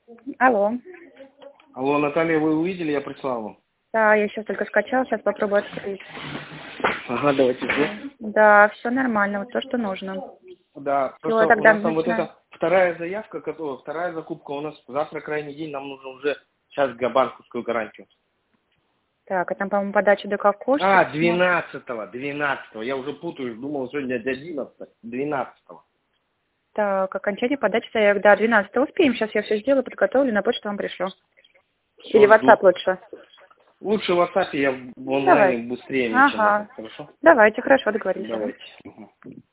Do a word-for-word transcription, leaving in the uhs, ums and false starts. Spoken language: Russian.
Алло. Алло, Наталья, вы увидели, я прислал вам? Да, я сейчас только скачала, сейчас попробую открыть. Ага, давайте жду. Да, все нормально, вот то, что нужно. Да, Все, просто у тогда нас там вот начинаем. эта вторая заявка, которая, вторая закупка у нас завтра крайний день, нам нужно уже сейчас для банковскую гарантию. Так, а там, по-моему, подача до какого? А, двенадцатого, двенадцатого, я уже путаюсь, думал сегодня одиннадцатого, двенадцатого. Так, окончание подачи заявок. Да, двенадцатого успеем. Сейчас я все сделаю, подготовлю, на почту вам пришлю. Или Все, в WhatsApp жду. лучше. Лучше в WhatsApp, я в Давай. онлайне быстрее мне, чем это, Ага. хорошо? Давайте, хорошо, договорились. Ага. Давайте. Угу.